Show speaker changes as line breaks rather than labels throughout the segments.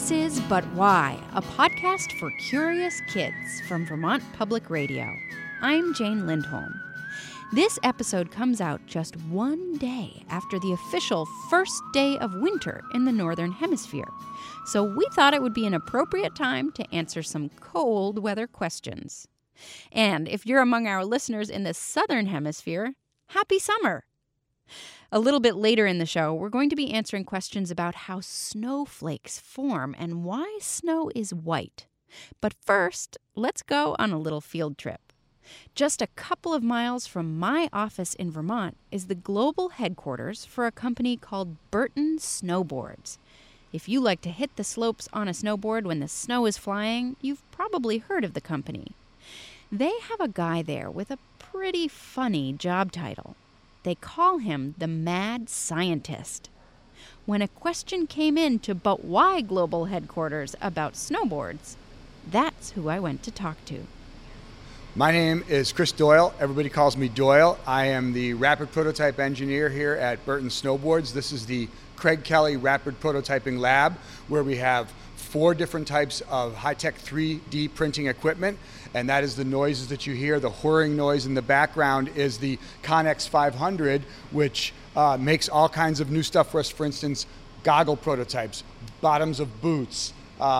This is But Why, a podcast for curious kids from Vermont Public Radio. I'm Jane Lindholm. This episode comes out just one day after the official first day of winter in the Northern Hemisphere, so we thought it would be an appropriate time to answer some cold weather questions. And if you're among our listeners in the Southern Hemisphere, happy summer! A little bit later in the show, we're going to be answering questions about how snowflakes form and why snow is white. But first, let's go on a little field trip. Just a couple of miles from my office in Vermont is the global headquarters for a company called Burton Snowboards. If you like to hit the slopes on a snowboard when the snow is flying, you've probably heard of the company. They have a guy there with a pretty funny job title. They call him the Mad Scientist. When a question came in to But Why Global Headquarters about snowboards, that's who I went to talk to.
My name is Chris Doyle. Everybody calls me Doyle. I am the Rapid Prototype Engineer here at Burton Snowboards. This is the Craig Kelly Rapid Prototyping Lab, where we have 4 different types of high-tech 3D printing equipment, and that is the noises that you hear. The whirring noise in the background is the Connex 500, which makes all kinds of new stuff for us. For instance, goggle prototypes, bottoms of boots,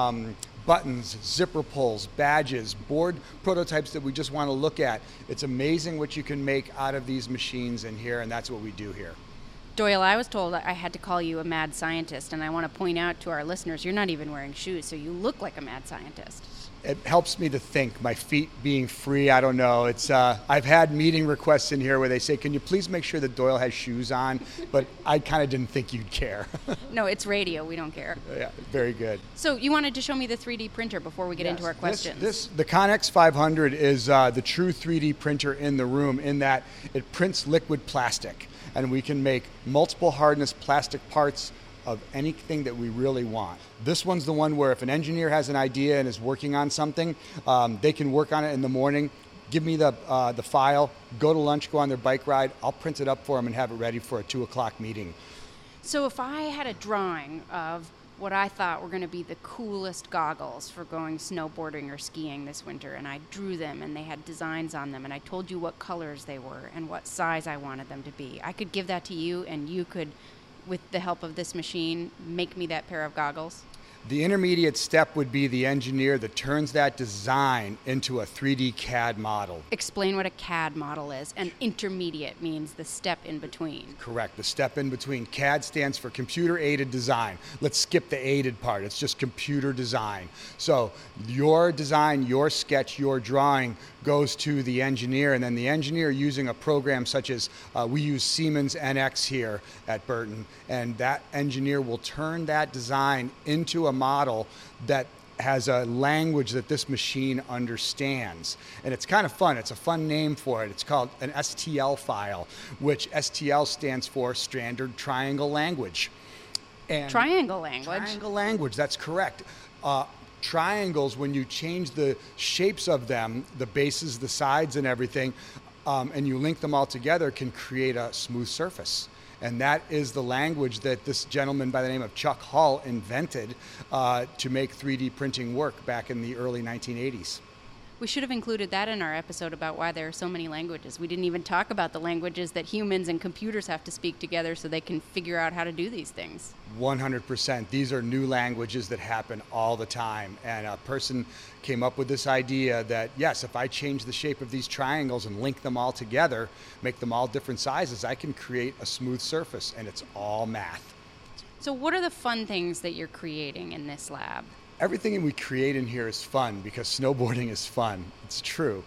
buttons, zipper pulls, badges, board prototypes that we just want to look at. It's amazing what you can make out of these machines in here, and that's what we do here.
Doyle, I was told I had to call you a mad scientist, and I want to point out to our listeners, you're not even wearing shoes, so you look like a mad scientist.
It helps me to think, my feet being free, I don't know. It's I've had meeting requests in here where they say, can you please make sure that Doyle has shoes on? But I kind of didn't think you'd care.
No, it's radio, we don't care.
Yeah, very good.
So you wanted to show me the 3D printer before we get into our questions.
The Connex 500 is the true 3D printer in the room, in that it prints liquid plastic. And we can make multiple hardness plastic parts of anything that we really want. This one's the one where if an engineer has an idea and is working on something, they can work on it in the morning, give me the file, go to lunch, go on their bike ride, I'll print it up for them and have it ready for a 2 o'clock meeting.
So if I had a drawing of what I thought were going to be the coolest goggles for going snowboarding or skiing this winter, and I drew them and they had designs on them, and I told you what colors they were and what size I wanted them to be, I could give that to you and you could, with the help of this machine, make me that pair of goggles?
The intermediate step would be the engineer that turns that design into a 3D CAD model.
Explain what a CAD model is, and intermediate means the step in between.
Correct, the step in between. CAD stands for computer aided design. Let's skip the aided part, it's just computer design. So your design, your sketch, your drawing goes to the engineer, and then the engineer, using a program such as we use Siemens NX here at Burton, and that engineer will turn that design into a model that has a language that this machine understands. And it's kind of fun. It's a fun name for it. It's called an STL file, which STL stands for Standard Triangle Language. And
triangle language?
Triangle language, that's correct. Triangles, when you change the shapes of them, the bases, the sides and everything, and you link them all together, can create a smooth surface. And that is the language that this gentleman by the name of Chuck Hull invented to make 3D printing work back in the early 1980s.
We should have included that in our episode about why there are so many languages. We didn't even talk about the languages that humans and computers have to speak together so they can figure out how to do these things.
100%. These are new languages that happen all the time. And a person came up with this idea that, yes, if I change the shape of these triangles and link them all together, make them all different sizes, I can create a smooth surface, and it's all math.
So what are the fun things that you're creating in this lab?
Everything we create in here is fun because snowboarding is fun. It's true.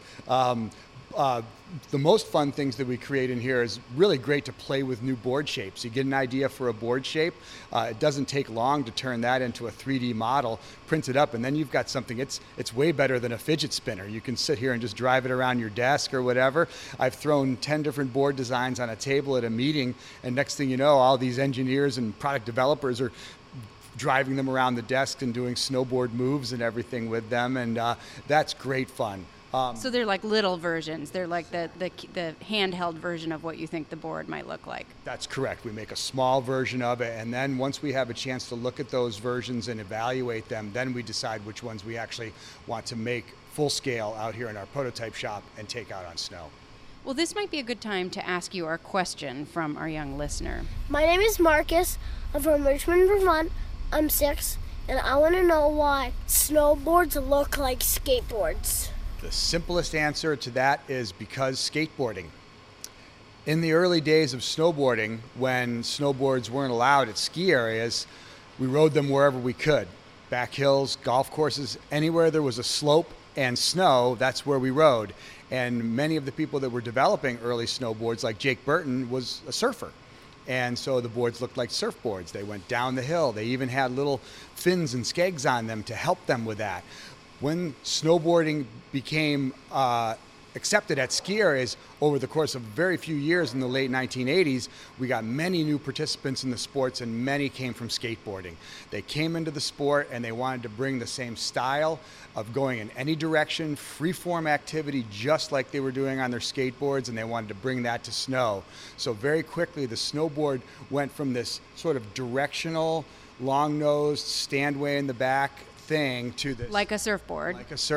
The most fun things that we create in here is really great to play with new board shapes. You get an idea for a board shape. It doesn't take long to turn that into a 3D model, print it up, and then you've got something. It's way better than a fidget spinner. You can sit here and just drive it around your desk or whatever. I've thrown 10 different board designs on a table at a meeting, and next thing you know, all these engineers and product developers are driving them around the desk and doing snowboard moves and everything with them, and that's great fun.
So they're like little versions. They're like the handheld version of what you think the board might look like.
That's correct. We make a small version of it, and then once we have a chance to look at those versions and evaluate them, then we decide which ones we actually want to make full scale out here in our prototype shop and take out on snow.
Well, this might be a good time to ask you our question from our young listener.
My name is Marcus. I'm from Richmond, Vermont. I'm 6, and I want to know why snowboards look like skateboards.
The simplest answer to that is because skateboarding. In the early days of snowboarding, when snowboards weren't allowed at ski areas, we rode them wherever we could. Back hills, golf courses, anywhere there was a slope and snow, that's where we rode. And many of the people that were developing early snowboards, like Jake Burton, was a surfer. And so the boards looked like surfboards. They went down the hill. They even had little fins and skegs on them to help them with that. When snowboarding became accepted at ski areas over the course of very few years in the late 1980s, we got many new participants in the sports, and many came from skateboarding. They came into the sport and they wanted to bring the same style of going in any direction, free-form activity, just like they were doing on their skateboards, and they wanted to bring that to snow. So very quickly, the snowboard went from this sort of directional, long-nosed, stand way in the back thing to this,
like a surfboard,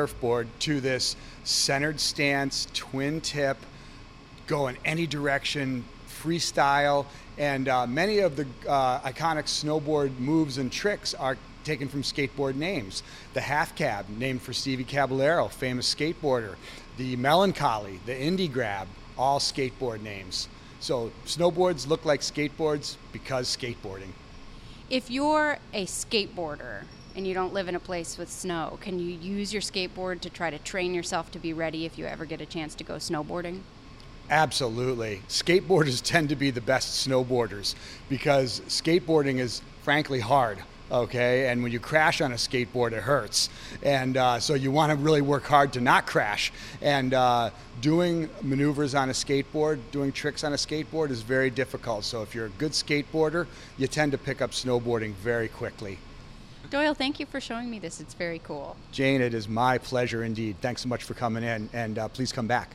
to this centered stance, twin tip, go in any direction, freestyle, and many of the iconic snowboard moves and tricks are taken from skateboard names. The half cab, named for Stevie Caballero, famous skateboarder. The melancholy, the indie grab, all skateboard names. So snowboards look like skateboards because skateboarding.
If you're a skateboarder and you don't live in a place with snow, can you use your skateboard to try to train yourself to be ready if you ever get a chance to go snowboarding?
Absolutely. Skateboarders tend to be the best snowboarders because skateboarding is frankly hard, okay? And when you crash on a skateboard, it hurts. And so you want to really work hard to not crash. And doing maneuvers on a skateboard, doing tricks on a skateboard is very difficult. So if you're a good skateboarder, you tend to pick up snowboarding very quickly.
Doyle, thank you for showing me this. It's very cool.
Jane, it is my pleasure indeed. Thanks so much for coming in, and please come back.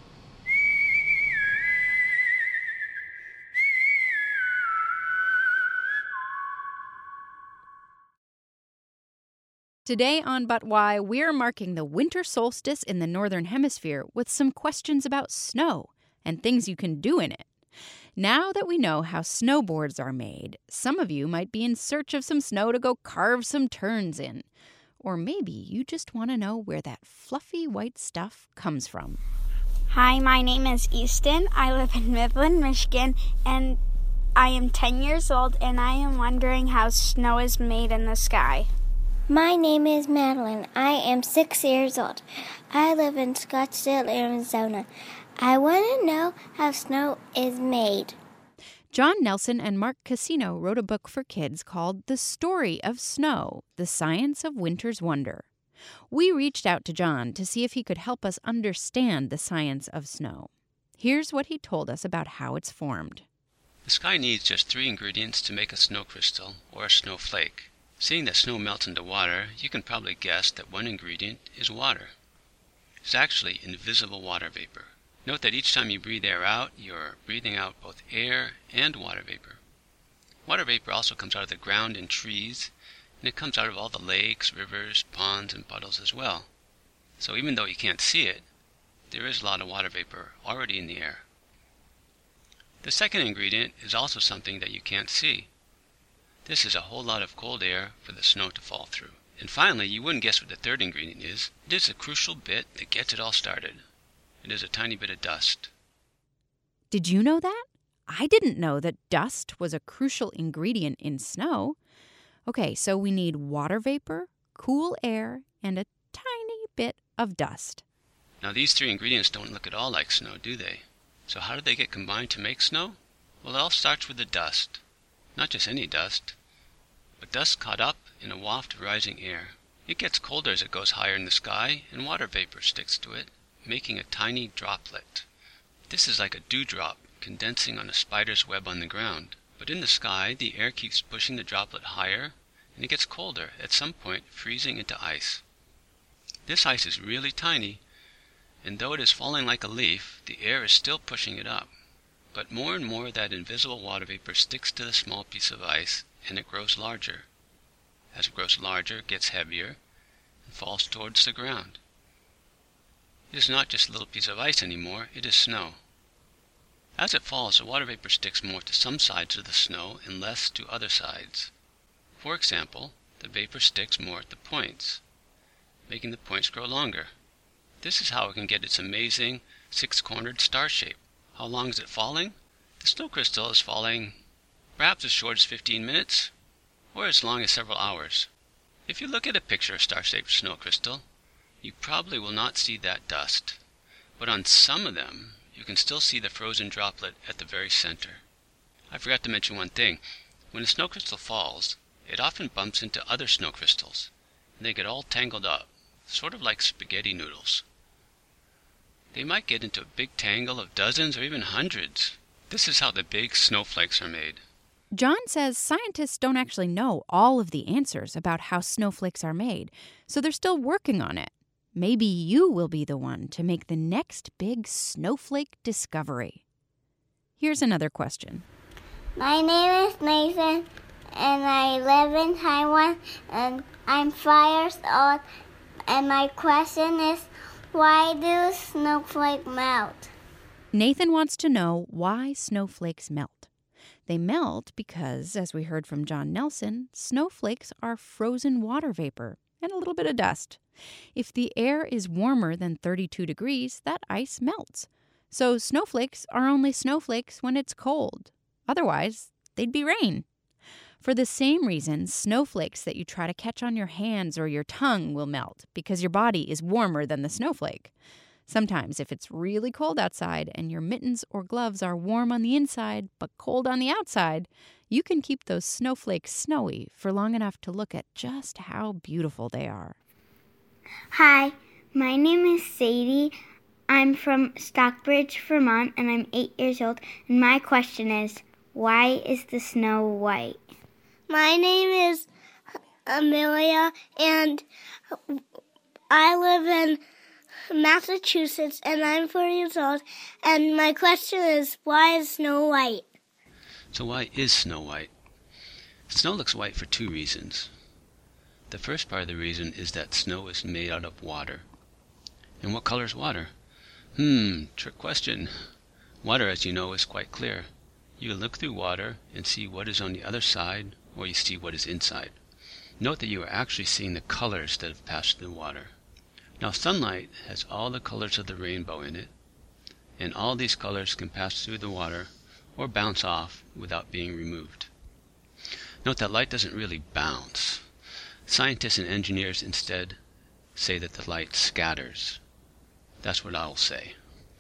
Today on But Why, we're marking the winter solstice in the Northern Hemisphere with some questions about snow and things you can do in it. Now that we know how snowboards are made, some of you might be in search of some snow to go carve some turns in. Or maybe you just want to know where that fluffy white stuff comes from.
Hi, my name is Easton. I live in Midland, Michigan, and I am 10 years old, and I am wondering how snow is made in the sky.
My name is Madeline. I am 6 years old. I live in Scottsdale, Arizona. I want to know how snow is made.
John Nelson and Mark Cassino wrote a book for kids called The Story of Snow, The Science of Winter's Wonder. We reached out to John to see if he could help us understand the science of snow. Here's what he told us about how it's formed.
The sky needs just 3 ingredients to make a snow crystal or a snowflake. Seeing that snow melts into water, you can probably guess that one ingredient is water. It's actually invisible water vapor. Note that each time you breathe air out, you're breathing out both air and water vapor. Water vapor also comes out of the ground in trees, and it comes out of all the lakes, rivers, ponds, and puddles as well. So even though you can't see it, there is a lot of water vapor already in the air. The second ingredient is also something that you can't see. This is a whole lot of cold air for the snow to fall through. And finally, you wouldn't guess what the third ingredient is. It is a crucial bit that gets it all started. It is a tiny bit of dust.
Did you know that? I didn't know that dust was a crucial ingredient in snow. Okay, so we need water vapor, cool air, and a tiny bit of dust.
Now these 3 ingredients don't look at all like snow, do they? So how do they get combined to make snow? Well, it all starts with the dust. Not just any dust, but dust caught up in a waft of rising air. It gets colder as it goes higher in the sky, and water vapor sticks to it, making a tiny droplet. This is like a dewdrop condensing on a spider's web on the ground. But in the sky, the air keeps pushing the droplet higher, and it gets colder, at some point freezing into ice. This ice is really tiny, And though it is falling like a leaf, the air is still pushing it up. But more and more that invisible water vapor sticks to the small piece of ice, and it grows larger. As it grows larger, it gets heavier and falls towards the ground. It is not just a little piece of ice anymore, it is snow. As it falls, the water vapor sticks more to some sides of the snow and less to other sides. For example, the vapor sticks more at the points, making the points grow longer. This is how it can get its amazing six-cornered star shape. How long is it falling? The snow crystal is falling perhaps as short as 15 minutes, or as long as several hours. If you look at a picture of star-shaped snow crystal, you probably will not see that dust, but on some of them, you can still see the frozen droplet at the very center. I forgot to mention one thing. When a snow crystal falls, it often bumps into other snow crystals, and they get all tangled up, sort of like spaghetti noodles. They might get into a big tangle of dozens or even hundreds. This is how the big snowflakes are made.
John says scientists don't actually know all of the answers about how snowflakes are made, so they're still working on it. Maybe you will be the one to make the next big snowflake discovery. Here's another question.
My name is Nathan, and I live in Taiwan, and I'm 5 years old. And my question is, why do snowflakes melt?
Nathan wants to know why snowflakes melt. They melt because, as we heard from John Nelson, snowflakes are frozen water vapor and a little bit of dust. If the air is warmer than 32 degrees, that ice melts. So snowflakes are only snowflakes when it's cold. Otherwise, they'd be rain. For the same reason, snowflakes that you try to catch on your hands or your tongue will melt because your body is warmer than the snowflake. Sometimes, if it's really cold outside and your mittens or gloves are warm on the inside but cold on the outside, you can keep those snowflakes snowy for long enough to look at just how beautiful they are.
Hi, my name is Sadie. I'm from Stockbridge, Vermont, and I'm 8 years old. And my question is, why is the snow white?
My name is Amelia, and I live in Massachusetts, and I'm 4 years old. And my question is, why is snow white?
So why is snow white? Snow looks white for two reasons. The first part of the reason is that snow is made out of water. And what color is water? Trick question. Water, as you know, is quite clear. You look through water and see what is on the other side, or you see what is inside. Note that you are actually seeing the colors that have passed through the water. Now, sunlight has all the colors of the rainbow in it, and all these colors can pass through the water or bounce off without being removed. Note that light doesn't really bounce. Scientists and engineers instead say that the light scatters. That's what I'll say.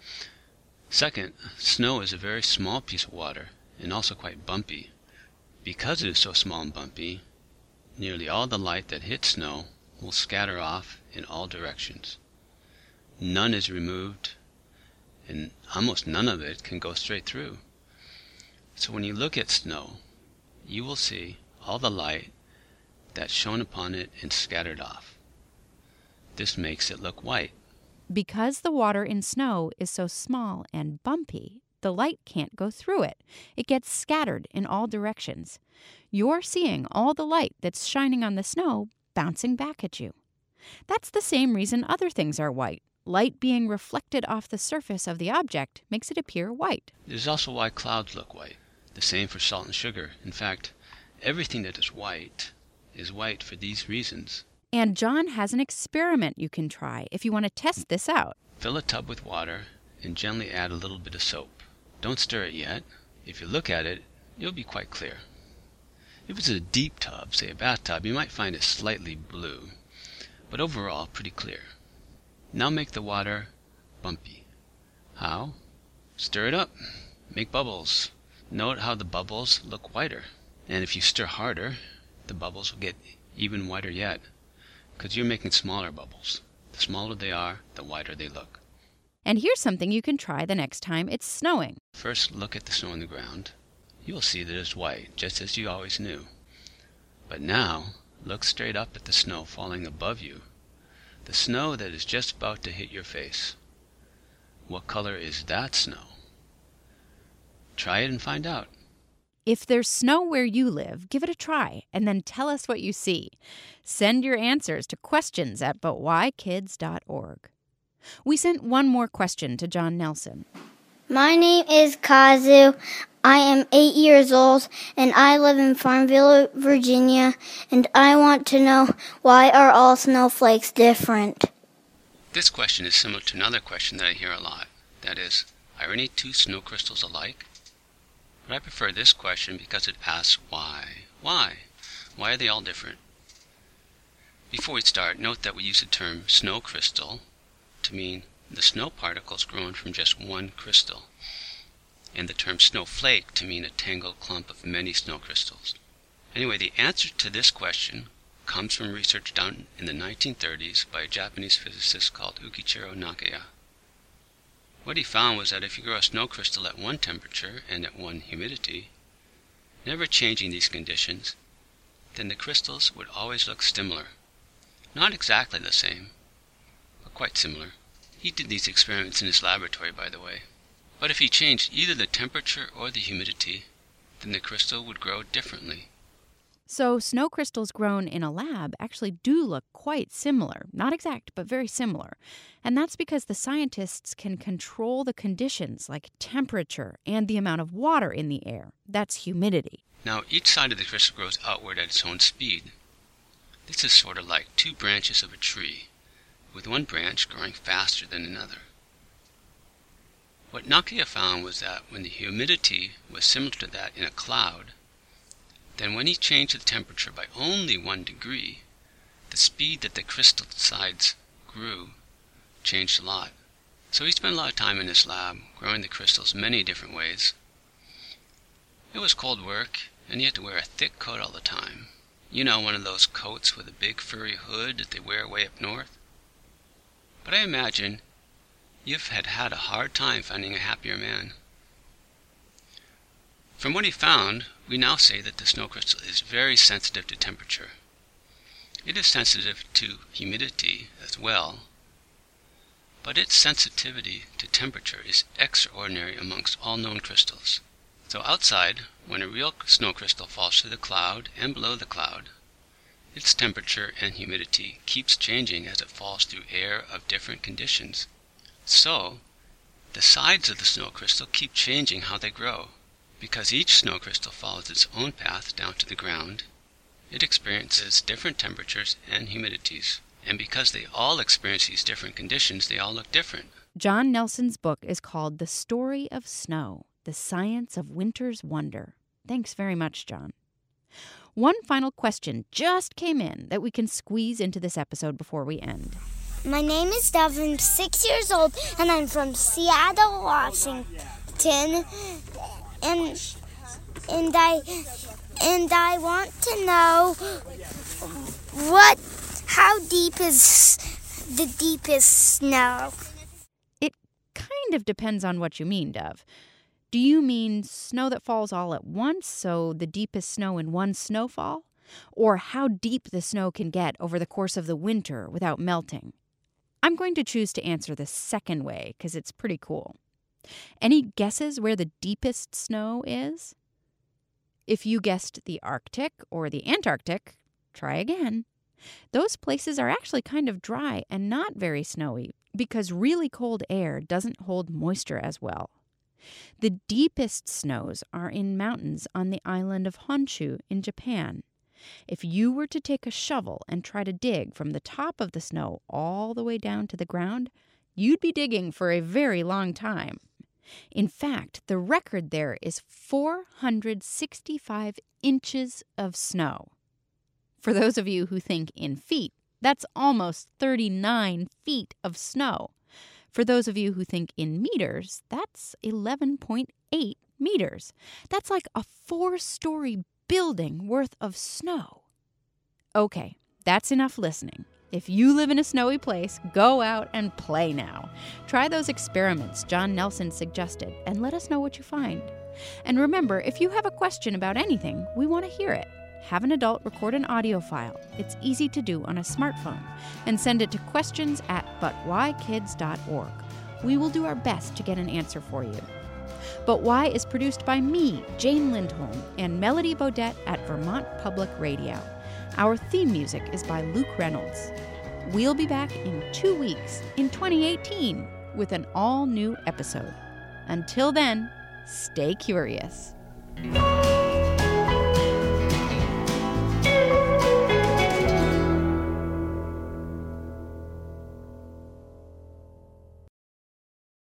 Second, snow is a very small piece of water and also quite bumpy. Because it is so small and bumpy, nearly all the light that hits snow will scatter off in all directions. None is removed, and almost none of it can go straight through. So when you look at snow, you will see all the light that shone upon it and scattered off. This makes it look white.
Because the water in snow is so small and bumpy, the light can't go through it. It gets scattered in all directions. You're seeing all the light that's shining on the snow bouncing back at you. That's the same reason other things are white. Light being reflected off the surface of the object makes it appear white.
It is also why clouds look white. The same for salt and sugar. In fact, everything that is white for these reasons.
And John has an experiment you can try if you want to test this out.
Fill a tub with water and gently add a little bit of soap. Don't stir it yet. If you look at it, it'll be quite clear. If it's a deep tub, say a bathtub, you might find it slightly blue, but overall pretty clear. Now make the water bumpy. How? Stir it up. Make bubbles. Note how the bubbles look whiter. And if you stir harder, the bubbles will get even whiter yet, because you're making smaller bubbles. The smaller they are, the whiter they look.
And here's something you can try the next time it's snowing.
First, look at the snow on the ground. You will see that it's white, just as you always knew. But now, look straight up at the snow falling above you. The snow that is just about to hit your face. what color is that snow? Try it and find out.
If there's snow where you live, give it a try and then tell us what you see. Send your answers to questions@butwhykids.org. We sent one more question to John Nelson.
My name is Kazu. I am 8 years old, and I live in Farmville, Virginia, and I want to know, why are all snowflakes different?
This question is similar to another question that I hear a lot. That is, are any two snow crystals alike? But I prefer this question because it asks why. Why? Why are they all different? Before we start, note that we use the term snow crystal to mean the snow particles grown from just one crystal, and the term snowflake to mean a tangled clump of many snow crystals. Anyway, the answer to this question comes from research done in the 1930s by a Japanese physicist called Ukichiro Nakaya. What he found was that if you grow a snow crystal at one temperature and at one humidity, never changing these conditions, then the crystals would always look similar. Not exactly the same, but quite similar. He did these experiments in his laboratory, by the way. But if he changed either the temperature or the humidity, then the crystal would grow differently.
So snow crystals grown in a lab actually do look quite similar. Not exact, but very similar. And that's because the scientists can control the conditions like temperature and the amount of water in the air. That's humidity.
Now, each side of the crystal grows outward at its own speed. This is sort of like two branches of a tree, with one branch growing faster than another. What Nakaya found was that when the humidity was similar to that in a cloud, then when he changed the temperature by only 1 degree, the speed that the crystal sides grew changed a lot. So he spent a lot of time in his lab growing the crystals many different ways. It was cold work, and he had to wear a thick coat all the time. You know, one of those coats with a big furry hood that they wear way up north. But I imagine you've had a hard time finding a happier man. From what he found, we now say that the snow crystal is very sensitive to temperature. It is sensitive to humidity as well, but its sensitivity to temperature is extraordinary amongst all known crystals. So outside, when a real snow crystal falls through the cloud and below the cloud, its temperature and humidity keeps changing as it falls through air of different conditions. So, the sides of the snow crystal keep changing how they grow. Because each snow crystal follows its own path down to the ground, it experiences different temperatures and humidities. And because they all experience these different conditions, they all look different.
John Nelson's book is called The Story of Snow, The Science of Winter's Wonder. Thanks very much, John. One final question just came in that we can squeeze into this episode before we end.
My name is Devin, 6 years old, and I'm from Seattle, Washington. And I want to know how deep is the deepest snow?
It kind of depends on what you mean, Dove. Do you mean snow that falls all at once, so the deepest snow in one snowfall? Or how deep the snow can get over the course of the winter without melting? I'm going to choose to answer the second way because it's pretty cool. Any guesses where the deepest snow is? If you guessed the Arctic or the Antarctic, try again. Those places are actually kind of dry and not very snowy because really cold air doesn't hold moisture as well. The deepest snows are in mountains on the island of Honshu in Japan. If you were to take a shovel and try to dig from the top of the snow all the way down to the ground, you'd be digging for a very long time. In fact, the record there is 465 inches of snow. For those of you who think in feet, that's almost 39 feet of snow. For those of you who think in meters, that's 11.8 meters. That's like a 4-story building worth of snow. Okay, that's enough listening. If you live in a snowy place, go out and play now. Try those experiments John Nelson suggested and let us know what you find. And remember, if you have a question about anything, we want to hear it. Have an adult record an audio file. It's easy to do on a smartphone. And send it to questions@butwhykids.org. we will do our best to get an answer for you. But Why is produced by me, Jane Lindholm, and Melody Bodette at Vermont Public Radio. Our theme music is by Luke Reynolds. We'll be back in 2 weeks in 2018 with an all-new episode. Until then, stay curious.